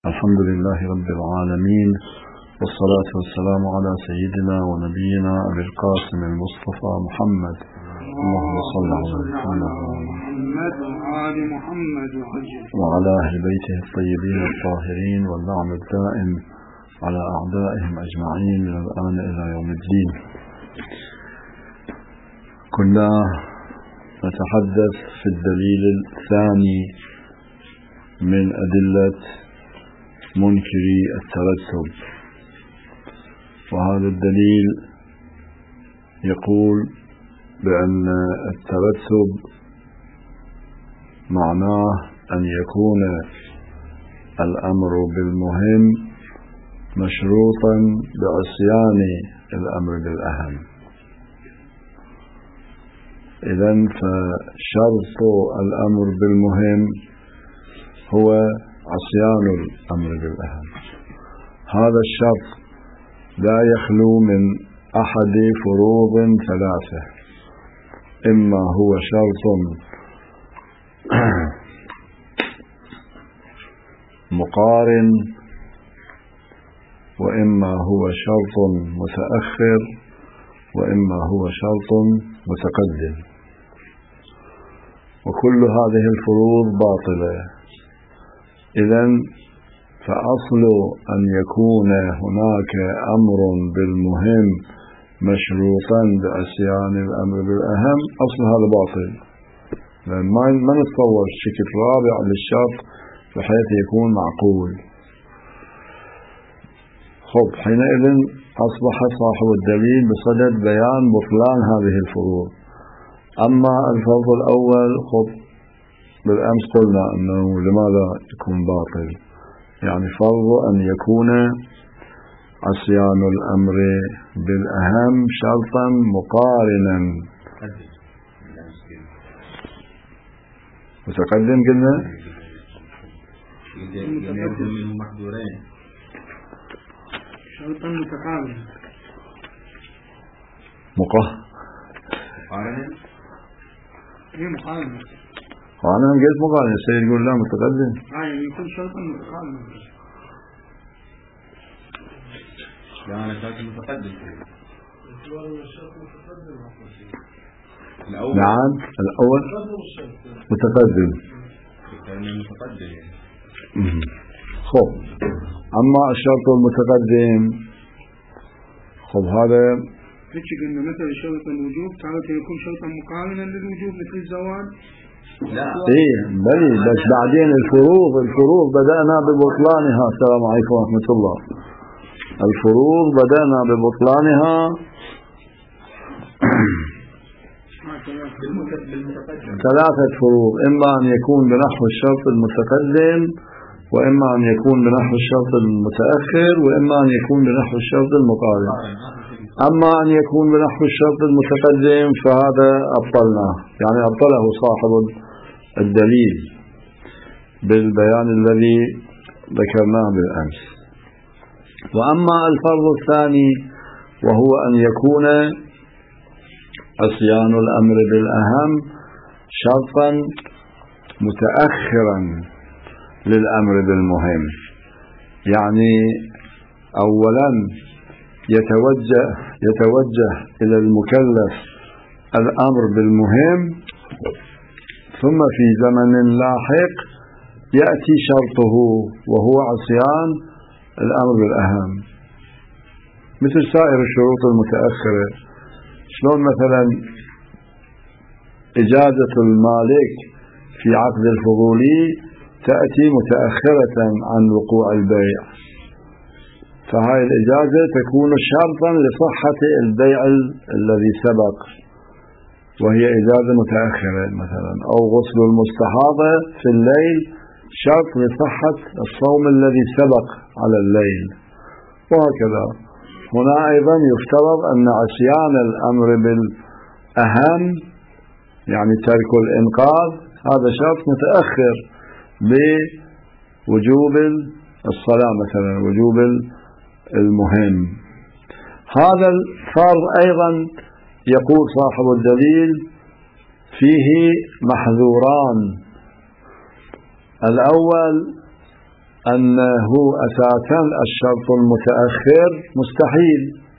الحمد لله رب العالمين، والصلاة والسلام على سيدنا ونبينا أبي القاسم المصطفى محمد. اللهم صل على محمد وعلى أهل بيته الطيبين الطاهرين، واللعن الدائم على أعدائهم أجمعين من الآن إلى يوم الدين. كنا نتحدث في الدليل الثاني من أدلة منكري الترتب، وهذا الدليل يقول بأن الترتب معناه أن يكون الأمر بالمهم مشروطا بعصيان الأمر بالأهم. إذن فشرط الأمر بالمهم هو عصيان الأمر بالأهم. هذا الشرط لا يخلو من أحد فروض ثلاثة: إما هو شرط مقارن، وإما هو شرط متأخر، وإما هو شرط متقدم. وكل هذه الفروض باطلة. إذن فأصل أن يكون هناك أمر بالمهم مشروطا بعصيان الأمر بالأهم، أصل هذا باطل. لأن ما نتصور شكل رابع للشرط بحيث يكون معقول. حينئذ أصبح صاحب الدليل بصدد بيان بطلان هذه الفروض. أما الفرض الأول بالأمس قلنا أنه لماذا يكون باطل، يعني فرض أن يكون عصيان الأمر بالأهم شرطا مقارنا. متقدم قلنا منه محظورين شرطا متقابلا مقارنا. أنا قلت مقارنة، السيد يقول لا متقدم. يعني يكون شرطا متقابلا. لا أنا شرط متقدم. نعم الأول متقدم. أما الشرط المتقدم هذا قلنا مثل شرط الوجوب تعالى يكون شرطا مقارنا للوجوب مثل الزواج. لا بلي بس بعدين الفروض بدأنا ببطلانها. السلام عليكم ورحمة الله. الفروض بدأنا ببطلانها ثلاثة فروض: إما أن يكون بنحو الشرط المتقدم، وإما أن يكون بنحو الشرط المتأخر، وإما أن يكون بنحو الشرط المقارن. أما أن يكون بنحو الشرط المتقدم فهذا أبطلناه، يعني أبطله صاحب الدليل بالبيان الذي ذكرناه بالأمس. وأما الفرض الثاني وهو أن يكون عصيان الأمر بالأهم شرطا متأخرا للأمر بالمهم، يعني أولا يتوجه إلى المكلف الأمر بالمهم، ثم في زمن لاحق يأتي شرطه وهو عصيان الأمر بالأهم، مثل سائر الشروط المتأخرة. شلون مثلا إجازة المالك في عقد الفضولي تأتي متأخرة عن وقوع البيع، فهذه الإجازة تكون شرطا لصحة البيع الذي سبق، وهي إجازة متأخرة مثلا. أو غسل المستحاضة في الليل شرط لصحة الصوم الذي سبق على الليل، وهكذا. هنا أيضا يفترض أن عصيان الأمر بالأهم يعني ترك الإنقاذ هذا شرط متأخر بوجوب الصلاة مثلا، وجوب المهم. هذا الفرض أيضا يقول صاحب الدليل فيه محذوران: الأول أنه أساسا الشرط المتأخر مستحيل،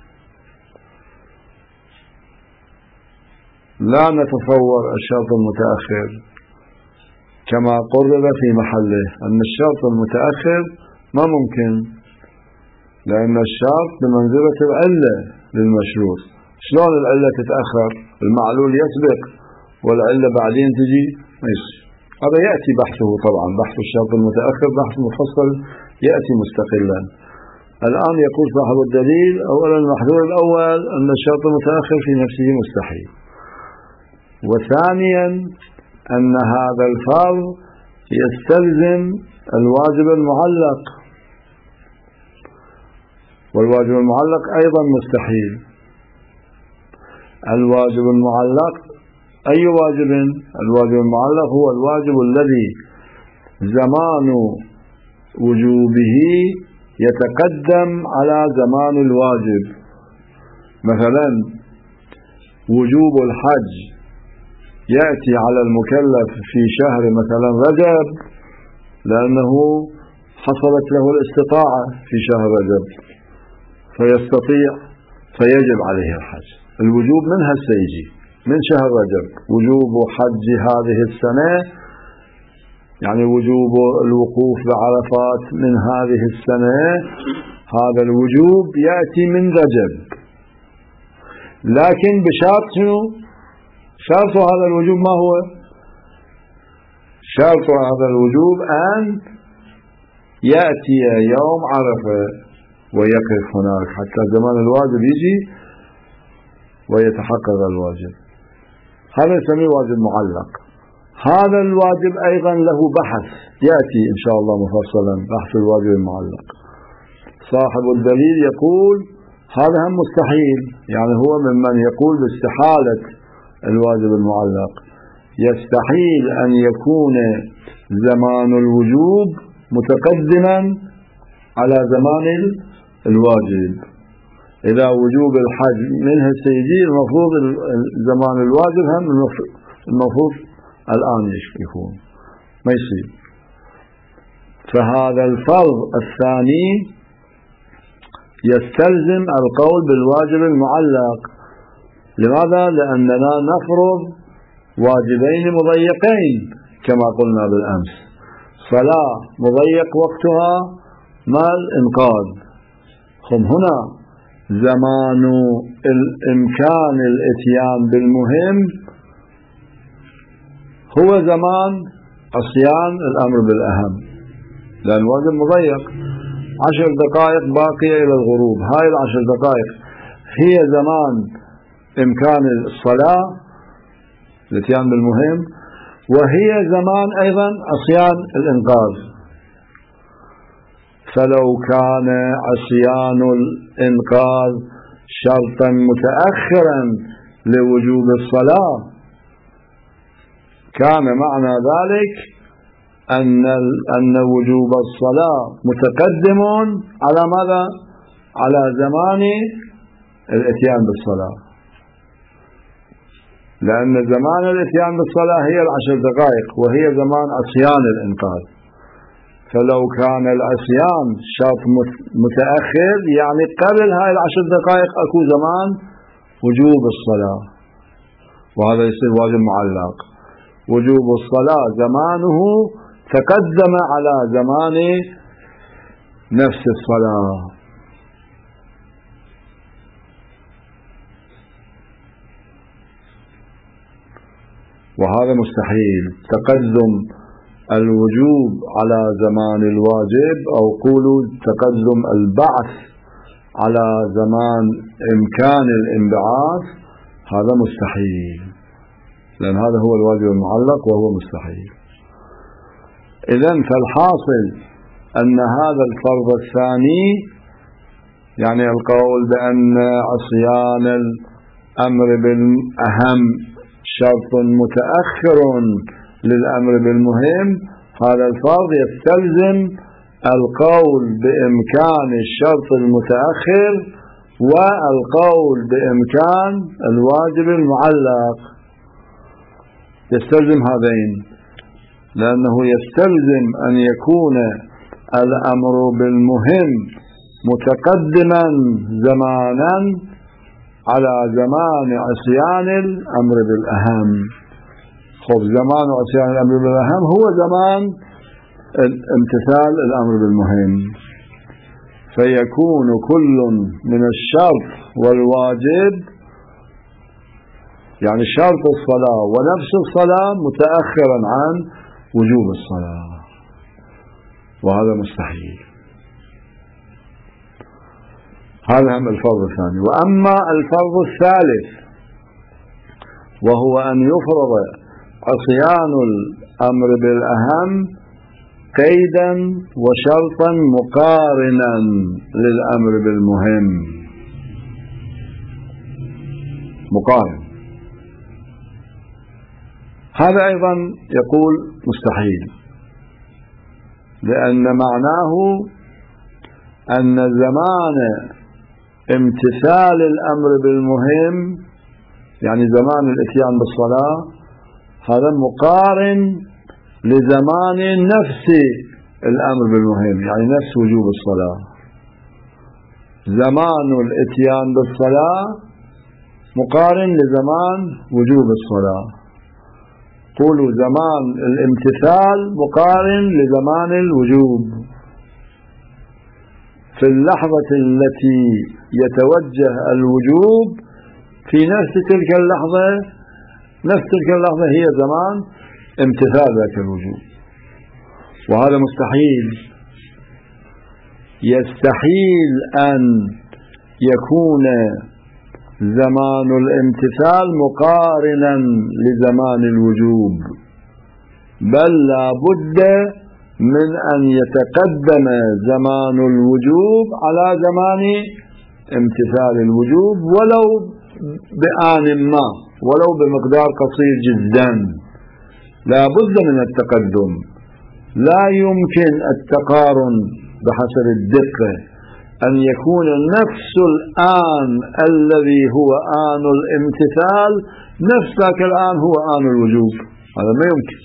لا نتصور الشرط المتأخر كما قرر في محله، أن الشرط المتأخر ما ممكن، لأن الشرط بمنزلة العلة للمشروط. شلون العلة تتأخر؟ المعلول يسبق والعلة بعدين تجي؟ ما يصير. هذا يأتي بحثه طبعا، بحث الشرط المتأخر بحث مفصل يأتي مستقلا. الآن يقول صاحب الدليل: أولا المحذور الأول أن الشرط المتأخر في نفسه مستحيل، وثانيا أن هذا الفرض يستلزم الواجب المعلق، والواجب المعلق أيضا مستحيل. الواجب المعلق أي واجب؟ الواجب المعلق هو الواجب الذي زمان وجوبه يتقدم على زمان الواجب. مثلا وجوب الحج يأتي على المكلف في شهر مثلا رجب، لأنه حصلت له الاستطاعة في شهر رجب فيستطيع فيجب عليه الحج. الوجوب من هسه يجي من شهر رجب، وجوب حج هذه السنة يعني وجوب الوقوف بعرفات من هذه السنة، هذا الوجوب يأتي من رجب، لكن بشرط شنو؟ شرط هذا الوجوب ما هو؟ شرط هذا الوجوب أن يأتي يوم عرفة ويقف هناك حتى زمان الواجب يجي ويتحقق الواجب. هذا يسميه واجب معلق. هذا الواجب أيضا له بحث يأتي إن شاء الله مفصلا، بحث الواجب المعلق. صاحب الدليل يقول هذا هم مستحيل، يعني هو ممن يقول باستحالة الواجب المعلق. يستحيل أن يكون زمان الوجوب متقدما على زمان الواجب. إذا وجوب الحج منه السيدي المفروض زمان الواجب هم المفروض الآن يكون، ما يصير. فهذا الفرض الثاني يستلزم القول بالواجب المعلق. لماذا؟ لأننا نفرض واجبين مضيقين كما قلنا بالأمس، صلاة مضيق وقتها مع الإنقاذ. هنا زمان الإمكان الاتيان بالمهم هو زمان عصيان الأمر بالأهم، لأن الواجب مضيق، 10 دقائق باقية إلى الغروب، هاي 10 دقائق هي زمان إمكان الصلاة الاتيان بالمهم، وهي زمان أيضا عصيان الإنقاذ. فلو كان عصيان الإنقاذ شرطا متأخرا لوجوب الصلاة كان معنى ذلك أن وجوب الصلاة متقدم على ماذا؟ على زمان الاتيان بالصلاة، لأن زمان الاتيان بالصلاة هي 10 دقائق وهي زمان عصيان الإنقاذ. فلو كان العصيان شرط متأخر يعني قبل هاي 10 دقائق أكو زمان وجوب الصلاة، وهذا يصير واجب معلق. وجوب الصلاة زمانه تقدم على زمان نفس الصلاة. وهذا مستحيل، تقدم الوجوب على زمان الواجب، أو قولوا تقدم البعث على زمان إمكان الانبعاث، هذا مستحيل، لأن هذا هو الواجب المعلق وهو مستحيل. إذن فالحاصل أن هذا الفرض الثاني يعني القول بأن عصيان الأمر بالأهم شرط متأخر للأمر بالمهم، هذا الفرض يستلزم القول بإمكان الشرط المتأخر والقول بإمكان الواجب المعلق، يستلزم هذين، لأنه يستلزم أن يكون الأمر بالمهم متقدما زمانا على زمان عصيان الأمر بالأهم. خب زمان عصيان الأمر بالأهم هو زمان امتثال الأمر بالمهم، فيكون كل من الشرط والواجب، يعني شرط الصلاة ونفس الصلاة، متأخرا عن وجوب الصلاة، وهذا مستحيل. هذا هم الفرض الثاني. وأما الفرض الثالث وهو أن يفرض عصيان الأمر بالأهم قيدا وشرطا مقارنا للأمر بالمهم، مقارن، هذا أيضا يقول مستحيل، لأن معناه أن زمان امتثال الأمر بالمهم، يعني زمان الاتيان بالصلاة، هذا مقارن لزمان نفس الأمر بالمهم، يعني نفس وجوب الصلاة. زمان الاتيان بالصلاة مقارن لزمان وجوب الصلاة. قولوا زمان الامتثال مقارن لزمان الوجوب. في اللحظة التي يتوجه الوجوب في نفس تلك اللحظة، نفس تلك اللحظة هي زمان امتثال ذاك الوجوب، وهذا مستحيل. يستحيل أن يكون زمان الامتثال مقارنا لزمان الوجوب، بل لا بد من أن يتقدم زمان الوجوب على زمان امتثال الوجوب، ولو بآن ما، ولو بمقدار قصير جدا، لا بد من التقدم. لا يمكن التقارن بحسب الدقة، أن يكون نفس الآن الذي هو آن الامتثال نفس ذاك الآن هو آن الوجوب، هذا ما يمكن.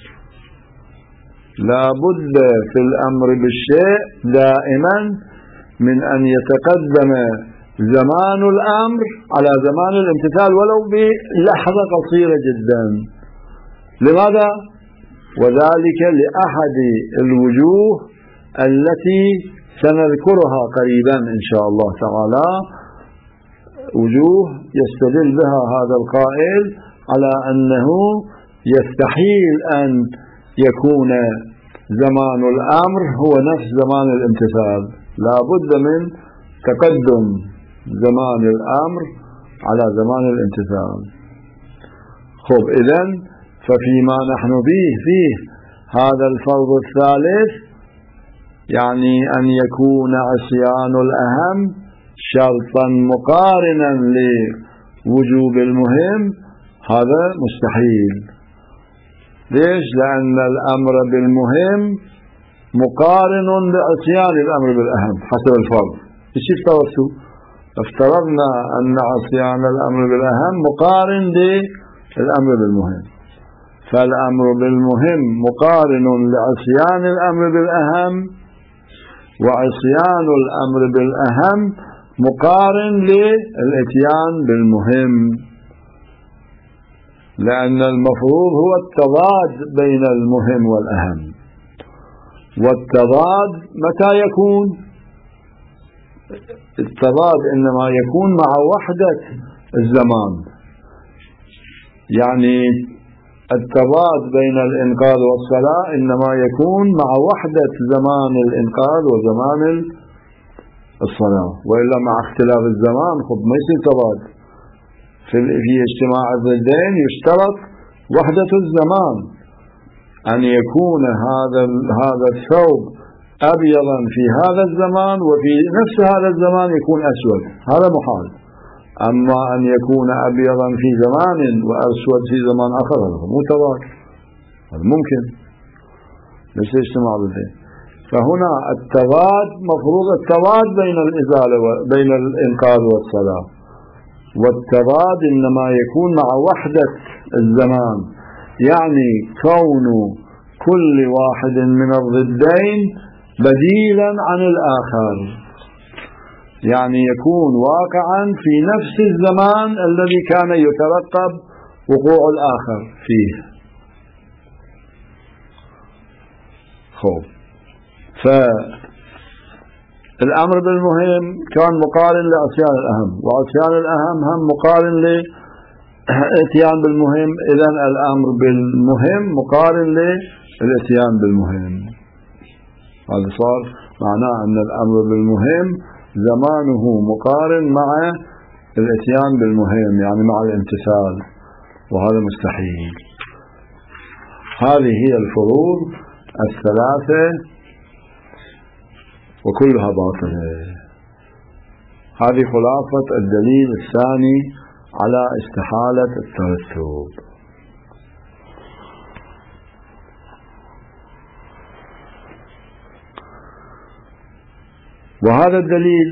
لا بد في الأمر بالشيء دائما من أن يتقدم زمان الأمر على زمان الامتثال ولو بلحظة قصيرة جدا. لماذا؟ وذلك لأحد الوجوه التي سنذكرها قريبا إن شاء الله تعالى، وجوه يستدل بها هذا القائل على أنه يستحيل أن يكون زمان الأمر هو نفس زمان الامتثال، لا بد من تقدم زمان الأمر على زمان الامتثال. خب إذن ففيما نحن فيه هذا الفرض الثالث، يعني أن يكون عصيان الأهم شرطا مقارنا لوجوب المهم، هذا مستحيل. ليش؟ لأن الأمر بالمهم مقارن لعصيان الأمر بالأهم حسب الفرض. إيش افترضتوا؟ افترضنا أن عصيان الأمر بالأهم مقارن للأمر بالمهم، فالأمر بالمهم مقارن لعصيان الأمر بالأهم، وعصيان الأمر بالأهم مقارن للإتيان بالمهم، لأن المفروض هو التضاد بين المهم والأهم. والتضاد متى يكون؟ التضاد إنما يكون مع وحدة الزمان، يعني التضاد بين الإنقاذ والصلاة إنما يكون مع وحدة زمان الإنقاذ وزمان الصلاة، وإلا مع اختلاف الزمان خب ما يصير تضاد. في اجتماع الضدين يشترط وحدة الزمان، أن يكون هذا الثوب أبيضا في هذا الزمان وفي نفس هذا الزمان يكون أسود، هذا محال. أما أن يكون أبيضا في زمان وأسود في زمان آخر هذا مو تضاد، هذا ممكن ليس اجتماع الضدين. فهنا التضاد مفروض التضاد بين الإنقاذ والصلاة، والتضاد إنما يكون مع وحدة الزمان، يعني كون كل واحد من الضدين بديلا عن الآخر، يعني يكون واقعا في نفس الزمان الذي كان يترقب وقوع الآخر فيه. فالأمر بالمهم كان مقارن لعصيان الأهم، وعصيان الأهم هم مقارن للاتيان بالمهم. إذن الأمر بالمهم مقارن للاتيان بالمهم. هذا صار معناه أن الأمر بالمهم زمانه مقارن مع الاتيان بالمهم، يعني مع الامتثال، وهذا مستحيل. هذه هي الفروض الثلاثة وكلها باطلة. هذه خلاصة الدليل الثاني على استحالة الترتب. وهذا الدليل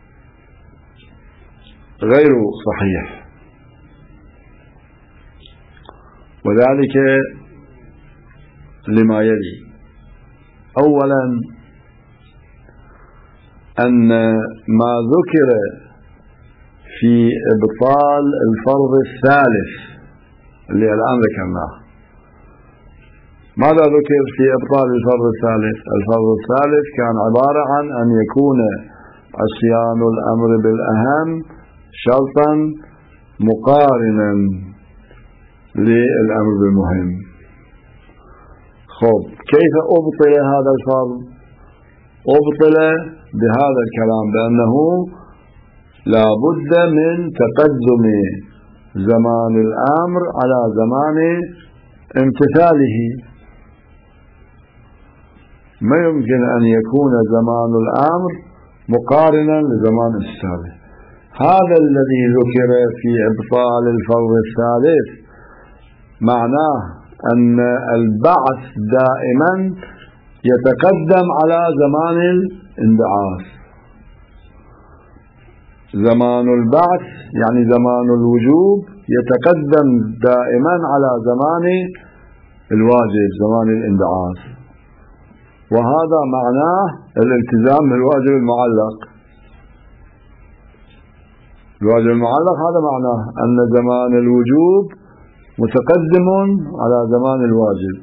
غير صحيح، وذلك لما يلي. أولا أن ما ذكر في إبطال الفرض الثالث اللي الآن ذكرناه، ماذا ذكر في إبطال الفرض الثالث؟ الفرض الثالث كان عبارة عن أن يكون عصيان الأمر بالأهم شرطا مقارنا للأمر بالمهم. خب، كيف أبطل هذا الفرض؟ أبطل بهذا الكلام، بأنه لا بد من تقدم زمان الأمر على زمان امتثاله. ما يمكن أن يكون زمان الأمر مقارنا لزمان امتثاله. هذا الذي ذكر في إبطال الفرض الثالث معناه أن البعث دائما يتقدم على زمان الانبعاث. زمان البعث يعني زمان الوجوب يتقدم دائما على زمان الواجب، زمان الانبعاث. وهذا معناه الالتزام بالواجب المعلق. الواجب المعلق هذا معناه أن زمان الوجوب متقدم على زمان الواجب.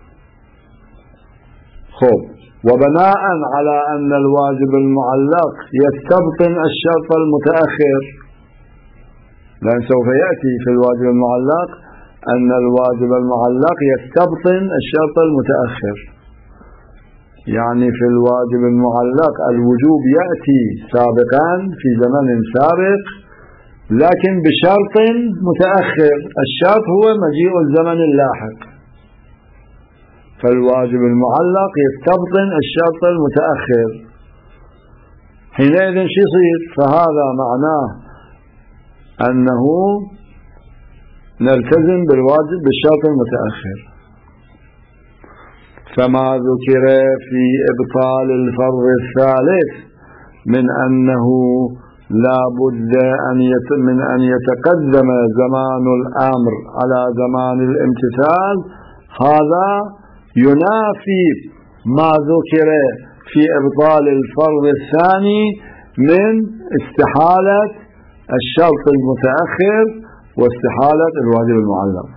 خب، وبناء على أن الواجب المعلق يستبطن الشرط المتأخر، لأن سوف يأتي في الواجب المعلق أن الواجب المعلق يستبطن الشرط المتأخر، يعني في الواجب المعلق الوجوب يأتي سابقا في زمن سابق لكن بشرط متأخر، الشرط هو مجيء الزمن اللاحق، فالواجب المعلق يستبطن الشرط المتأخر. حينئذ شو يصير؟ فهذا معناه أنه نلتزم بالواجب بالشرط المتأخر. فما ذكر في إبطال الفرض الثالث من أنه لا بد من أن يتقدم زمان الأمر على زمان الامتثال، هذا ينافي ما ذكر في إبطال الفرض الثاني من استحالة الشرط المتأخر واستحالة الواجب المعلق.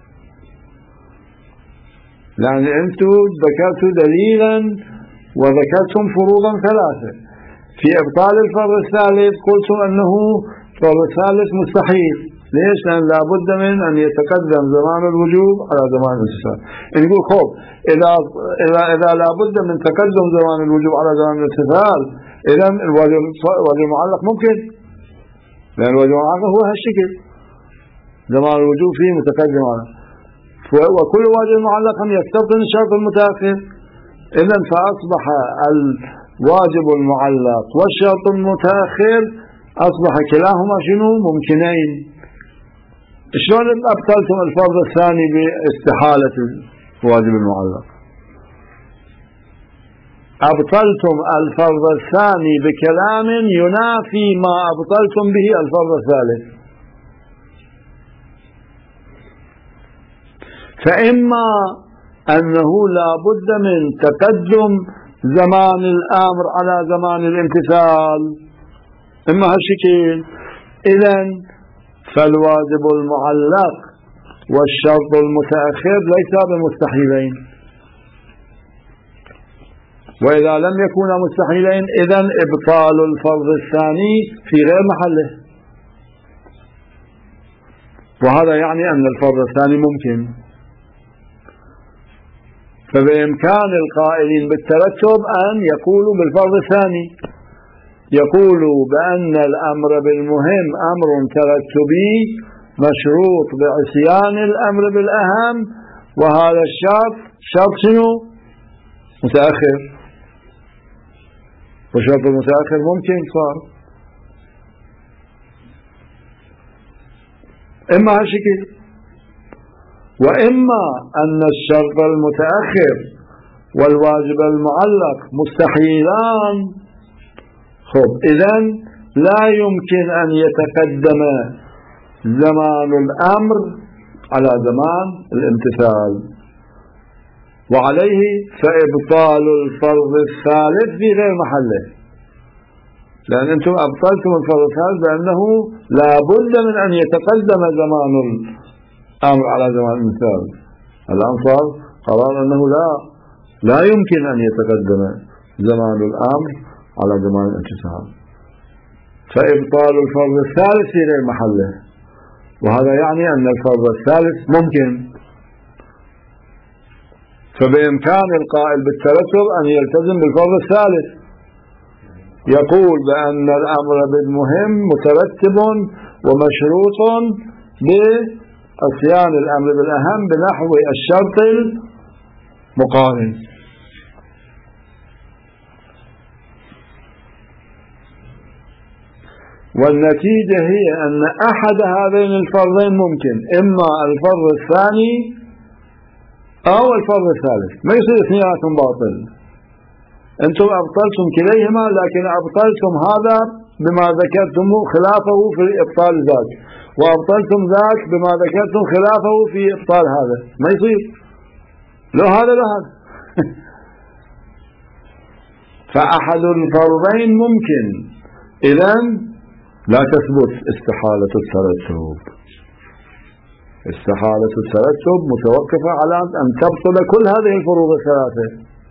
لأن أنتم ذكرتوا دليلا وذكرتم فروضا ثلاثة. في إبطال الفرض الثالث قلتم أنه الفرض الثالث مستحيل. ليش؟ لأن لا بد من أن يتقدم زمان الوجوب على زمان الامتثال. نقول خب، إذا لا بد من تقدم زمان الوجوب على زمان الامتثال، إذا الواجب المعلق ممكن، لأن الواجب المعلق هو هالشكل، زمان الوجوب فيه متقدم على، وكل واجب معلق يستبطن الشرط المتأخر. إذن فأصبح الواجب المعلق والشرط المتأخر أصبح كلاهما شنو؟ ممكنين. شلون أبطلتم الفرض الثاني باستحالة الواجب المعلق؟ أبطلتم الفرض الثاني بكلام ينافي ما أبطلتم به الفرض الثالث. فإما أنه لا بد من تقدم زمان الأمر على زمان الامتثال، إما هالشكل. إذن فالواجب المعلق والشرط المتأخر ليس بمستحيلين، وإذا لم يكونا مستحيلين إذن إبطال الفرض الثاني في غير محله، وهذا يعني أن الفرض الثاني ممكن. فبإمكان القائلين بالترتب أن يقولوا بالفرض الثاني، يقولوا بأن الأمر بالمهم أمر ترتبي مشروط بعصيان الأمر بالأهم، وهذا الشرط شرط شنو؟ متأخر، وشرط المتأخر ممكن صار. إما هالشكل، وإما أن الشرط المتأخر والواجب المعلق مستحيلان. خب إذن لا يمكن أن يتقدم زمان الأمر على زمان الامتثال، وعليه فإبطال الفرض الثالث في غير محله، لأن أنتم أبطلتم الفرض الثالث بأنه لا بد من أن يتقدم زمان الأمر على زمان الامتثال. الآن صار قرار أنه لا يمكن أن يتقدم زمان الأمر على زمان الامتثال، فإبطال الفرض الثالث في غير محله، وهذا يعني أن الفرض الثالث ممكن. فبإمكان القائل بالترتب أن يلتزم بالفرض الثالث، يقول بأن الأمر بالمهم مترتب ومشروط بعصيان الأمر بالأهم بنحو الشرط المقارن. والنتيجة هي أن أحد هذين الفرضين ممكن، إما الفرض الثاني أو الفرض الثالث، ما يصير اثنيناتهم باطل. أنتم أبطلتم كليهما، لكن أبطلتم هذا بما ذكرتم خلافه في إبطال ذاك، وأبطلتم ذاك بما ذكرتم خلافه في إبطال هذا، ما يصير لو هذا لا هذا. فأحد الفرضين ممكن، إذن لا تثبت استحالة الترتب. استحالة الترتب متوقفة على أن تبطل كل هذه الفروض الثلاثة.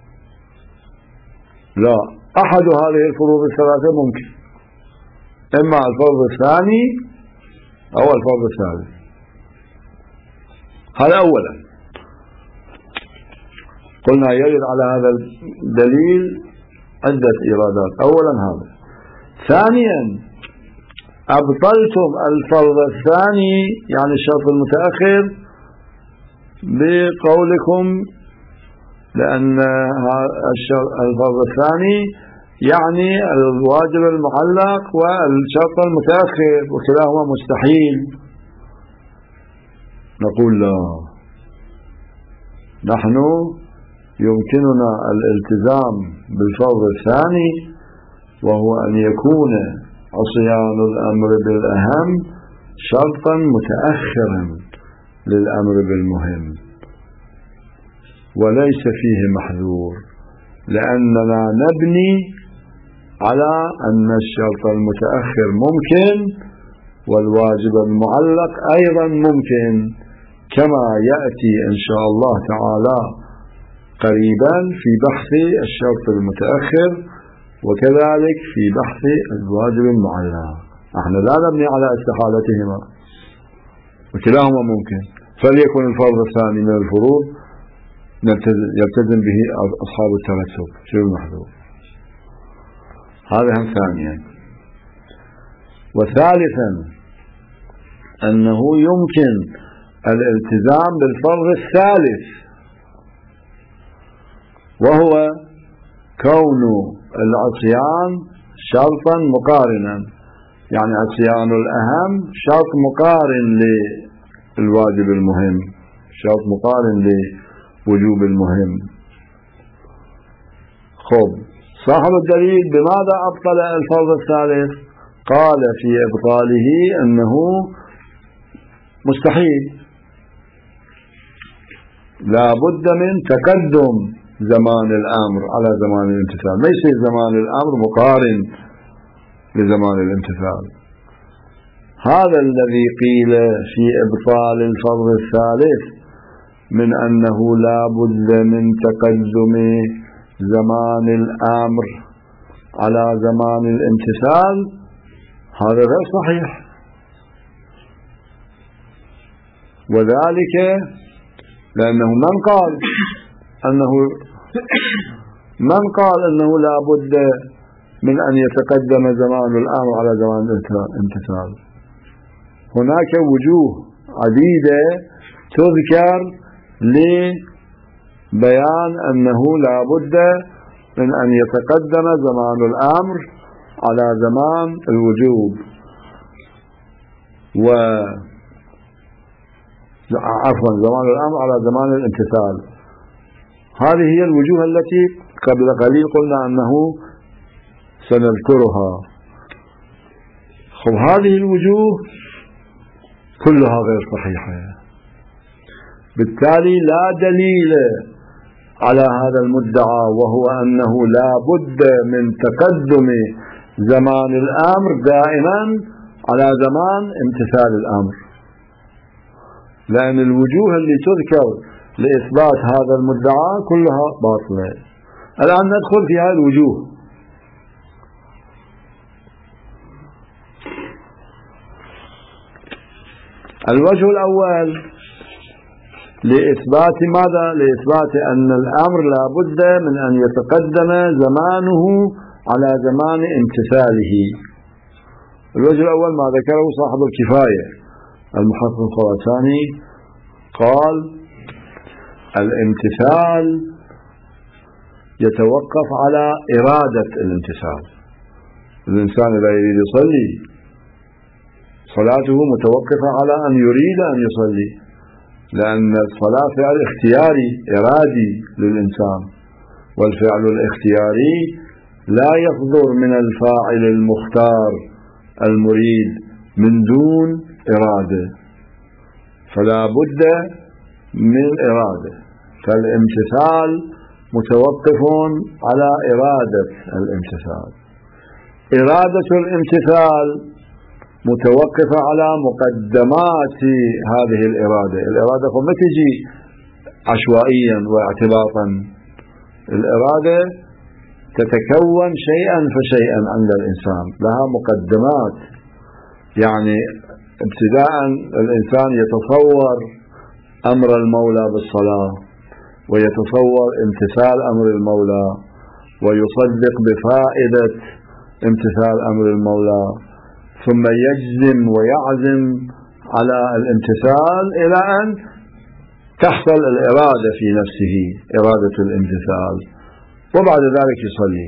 لا، أحد هذه الفروض الثلاثة ممكن، إما الفرض الثاني أو الفرض الثالث. هذا أولا. قلنا يرد على هذا الدليل عدة إيرادات. أولا هذا. ثانيا أبطلتم الفرض الثاني يعني الشرط المتأخر بقولكم لأن الفرض الثاني يعني الواجب المعلق والشرط المتأخر وكلاهما مستحيل. نقول لا، نحن يمكننا الالتزام بالفرض الثاني، وهو أن يكون عصيان الأمر بالأهم شرطا متأخرا للأمر بالمهم، وليس فيه محذور، لأننا نبني على أن الشرط المتأخر ممكن والواجب المعلق أيضا ممكن، كما يأتي إن شاء الله تعالى قريبا في بحث الشرط المتأخر، وكذلك في بحث الواجب المعلق. نحن لا نبني على استحالتهما، وكلاهما ممكن، فليكن الفرض الثاني من الفروض يلتزم به أصحاب الترتب شو المحذور. هذا هم ثانيا. وثالثا أنه يمكن الالتزام بالفرض الثالث، وهو كون العصيان شرطا مقارنا، يعني عصيان الأهم شرط مقارن للواجب المهم، شرط مقارن لوجوب المهم. خب صاحب الدليل بماذا أبطل الفرض الثالث؟ قال في إبطاله أنه مستحيل، لا بد من تقدم زمان الأمر على زمان الامتثال، ما يصير زمان الأمر مقارن لزمان الامتثال. هذا الذي قيل في إبطال الفرض الثالث من أنه لا بد من تقدم زمان الأمر على زمان الامتثال، هذا غير صحيح. وذلك لأنه من قال أنه لا بد من أن يتقدم زمان الأمر على زمان الامتثال. هناك وجوه عديدة تذكر لبيان أنه لا بد من أن يتقدم زمان الأمر على زمان الوجوب، زمان الأمر على زمان الامتثال. هذه هي الوجوه التي قبل قليل قلنا أنه سنذكرها. هذه الوجوه كلها غير صحيحة، بالتالي لا دليل على هذا المدعى، وهو أنه لا بد من تقدم زمان الأمر دائما على زمان امتثال الأمر، لأن الوجوه اللي تذكر لإثبات هذا المدعى كلها باطلة. الآن ندخل في هذه الوجوه. الوجه الأول لإثبات ماذا؟ لإثبات أن الأمر لا بد من أن يتقدم زمانه على زمان امتثاله. الوجه الأول ما ذكره صاحب الكفاية المحقق الخراساني، قال الامتثال يتوقف على إرادة الامتثال. الإنسان إذا يريد يصلي صلاته متوقفة على أن يريد أن يصلي، لأن الصلاة فعل اختياري إرادي للإنسان، والفعل الاختياري لا يصدر من الفاعل المختار المريد من دون إرادة، فلا بد من إرادة. فالامتثال متوقف على إرادة الامتثال. إرادة الامتثال متوقفة على مقدمات هذه الإرادة. الإرادة ما تجي عشوائيا واعتباطا، الإرادة تتكون شيئا فشيئا عند الإنسان، لها مقدمات. يعني ابتداء الإنسان يتصور أمر المولى بالصلاة، ويتصور امتثال أمر المولى، ويصدق بفائدة امتثال أمر المولى، ثم يجزم ويعزم على الامتثال إلى أن تحصل الإرادة في نفسه، إرادة الامتثال، وبعد ذلك يصلي.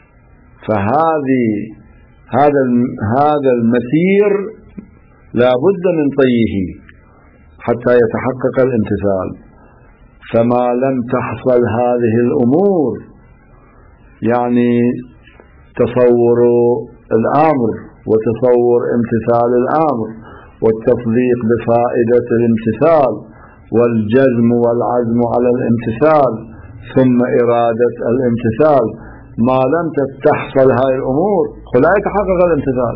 هذا المسير لا بد من طيه حتى يتحقق الامتثال. فما لم تحصل هذه الأمور، يعني تصور الأمر وتصور امتثال الأمر والتصديق بفائدة الامتثال والجزم والعزم على الامتثال ثم إرادة الامتثال، ما لم تحصل هذه الأمور فلا يتحقق الامتثال.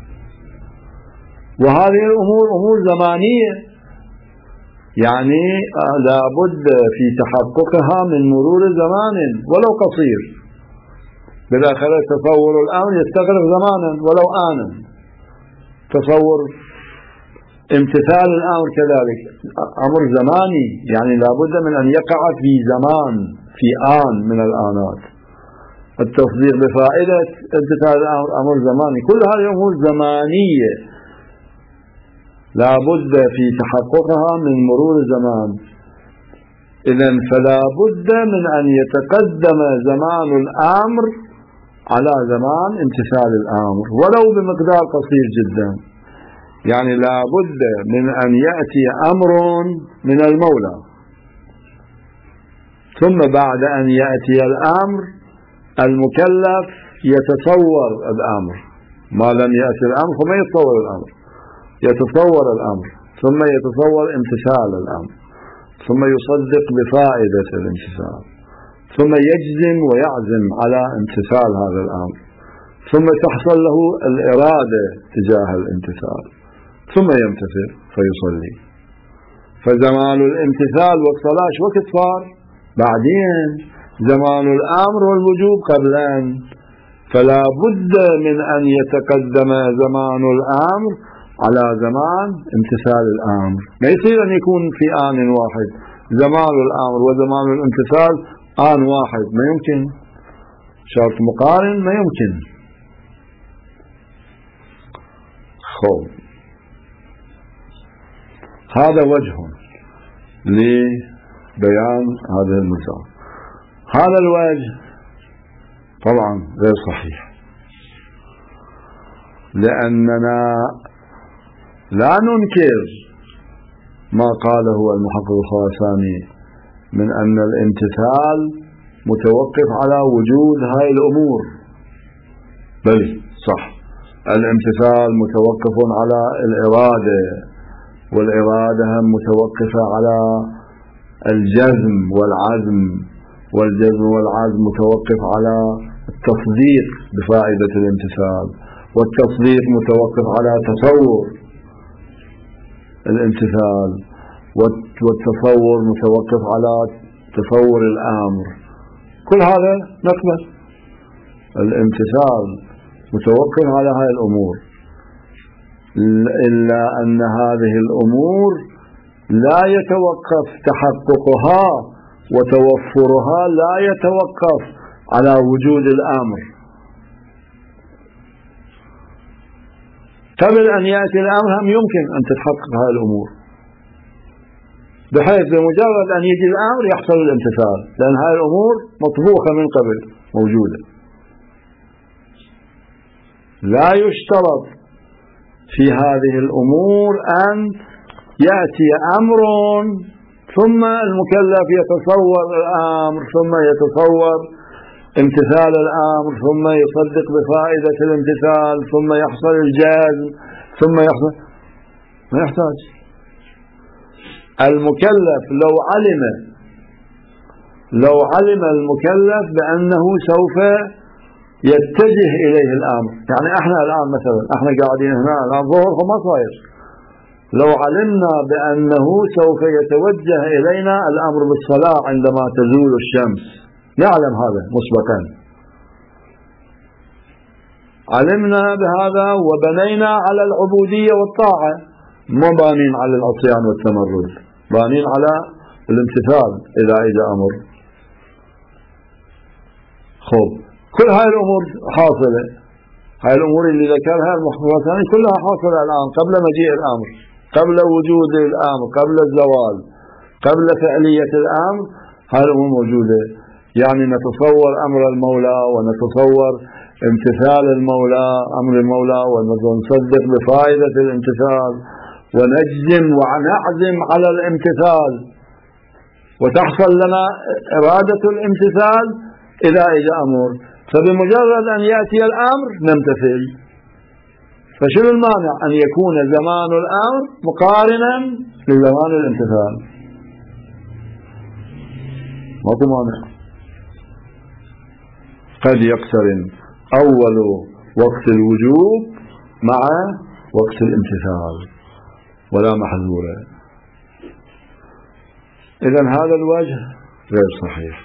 وهذه الأمور أمور زمانية، يعني لا بد في تحققها من مرور زمان ولو قصير. بالآخرة تصور الأمر يستغرق زمانا ولو آنا، تصور امتثال الأمر كذلك أمر زماني، يعني لا بد من أن يقع في زمان، في آن من الآنات. التصديق بفائدة امتثال الأمر أمر زماني. كل هذه أمور زمانية لا بد في تحققها من مرور زمان. إذن فلا بد من أن يتقدم زمان الأمر على زمان امتثال الأمر ولو بمقدار قصير جدا. يعني لا بد من أن يأتي أمر من المولى، ثم بعد أن يأتي الأمر المكلف يتصور الأمر. ما لم يأتي الأمر فما يتصور الأمر، يتصور الأمر ثم يتصور امتثال الأمر، ثم يصدق بفائدة الامتثال، ثم يجزم ويعزم على امتثال هذا الأمر، ثم تحصل له الإرادة تجاه الامتثال، ثم يمتثل فيصلي. فزمان الامتثال والصلاة وقت صار بعدين، زمان الأمر والوجوب قبلا، فلا بد من أن يتقدم زمان الأمر على زمان امتثال الأمر. ما يصير أن يكون في آن واحد زمان الأمر وزمان الامتثال آن واحد، ما يمكن، شرط مقارن ما يمكن. خب، هذا وجه لبيان هذا المثال. هذا الوجه طبعا غير صحيح، لأننا لا ننكر ما قاله المحقق الخراساني من أن الامتثال متوقف على وجود هاي الأمور، بل صح، الامتثال متوقف على الإرادة، والإرادة متوقفة على الجزم والعزم، والجزم والعزم متوقف على التصديق بفائدة الامتثال، والتصديق متوقف على تصور الامتثال، والتصور متوقف على تصور الأمر. كل هذا نقبل. الامتثال متوقف على هذه الأمور، إلا أن هذه الأمور لا يتوقف تحققها وتوفرها، لا يتوقف على وجود الأمر. قبل أن يأتي الأمر هم يمكن أن تتحقق هذه الأمور، بحيث بمجرد أن يجي الأمر يحصل الامتثال، لأن هذه الأمور مطبوخة من قبل موجودة. لا يشترط في هذه الأمور أن يأتي أمر ثم المكلف يتصور الأمر، ثم يتصور امتثال الأمر، ثم يصدق بفائدة الامتثال، ثم يحصل الجزم، ثم يحصل. ما يحتاج. المكلف لو علم المكلف بأنه سوف يتجه إليه الأمر، يعني احنا الآن مثلا احنا قاعدين هنا الآن ظهر ما صاير، لو علمنا بأنه سوف يتوجه إلينا الأمر بالصلاة عندما تزول الشمس، نعلم هذا مسبقا، علمنا بهذا وبنينا على العبودية والطاعة، ما بانين على العصيان والتمرد، بانين على الامتثال إذا إجا أمر. خب، كل هاي الأمور حاصلة، هاي الأمور اللي ذكرها المحققان كلها حاصلة الآن قبل مجيء الأمر، قبل وجود الأمر، قبل الزوال، قبل فعلية الأمر، هاي الأمور موجودة. يعني نتصور أمر المولى ونتصور امتثال المولى، أمر المولى، ونصدق بفائدة الامتثال، ونجزم ونعزم على الامتثال، وتحصل لنا إرادة الامتثال إذا إجا أمر، فبمجرد أن يأتي الأمر نمتثل. فشنو المانع أن يكون زمان الأمر مقارنا لزمان الامتثال؟ ما في مانع. قد يقترن أول وقت الوجوب مع وقت الامتثال ولا محذورة. إذن هذا الوجه غير صحيح.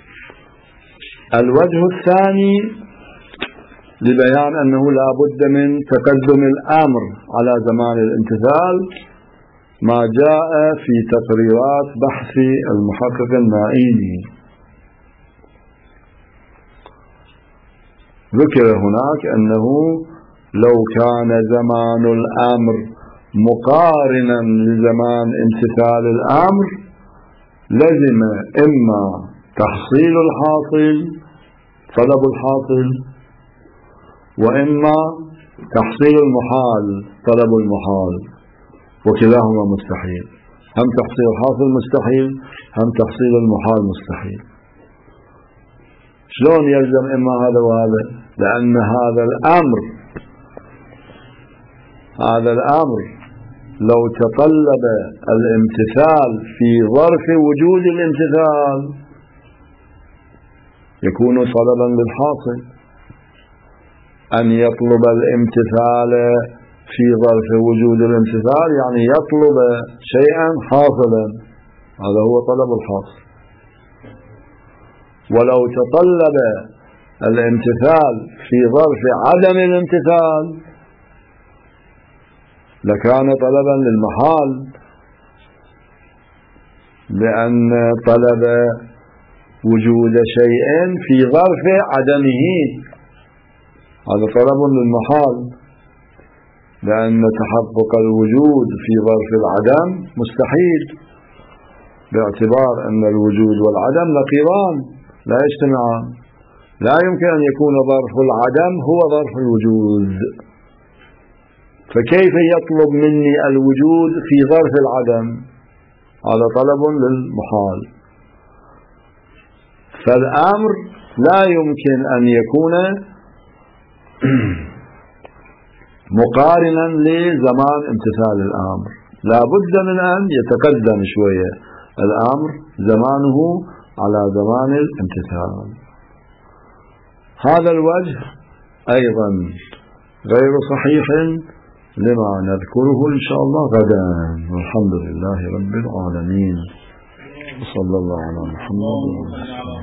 الوجه الثاني لبيان أنه لا بد من تقدم الأمر على زمان الامتثال ما جاء في تقريرات بحث المحقق النائيني. ذكر هناك أنه لو كان زمان الأمر مقارنا لزمان امتثال الأمر لزم إما تحصيل الحاصل طلب الحاصل، وإما تحصيل المحال طلب المحال، وكلاهما مستحيل. هم تحصيل الحاصل مستحيل، هم تحصيل المحال مستحيل. شلون يلزم إما هذا وهذا؟ لأن هذا الأمر لو تطلب الامتثال في ظرف وجود الامتثال يكون طلبا للحاصل. أن يطلب الامتثال في ظرف وجود الامتثال يعني يطلب شيئا حاصلا، هذا هو طلب الحاصل. ولو تطلب الامتثال في ظرف عدم الامتثال لكان طلبا للمحال، لأن طلب وجود شيء في ظرف عدمه هذا طلب للمحال، لأن تحقق الوجود في ظرف العدم مستحيل، باعتبار أن الوجود والعدم نقيضان لا يجتمعان، لا يمكن أن يكون ظرف العدم هو ظرف الوجود، فكيف يطلب مني الوجود في ظرف العدم؟ هذا طلب للمحال. فالأمر لا يمكن أن يكون مقارنا لزمان امتثال الأمر، لا بد من أن يتقدم شوية الأمر زمانه على زمان الامتثال. هذا الوجه أيضا غير صحيح لما نذكره إن شاء الله غدا، والحمد لله رب العالمين، وصلى الله على محمد وعلى آله.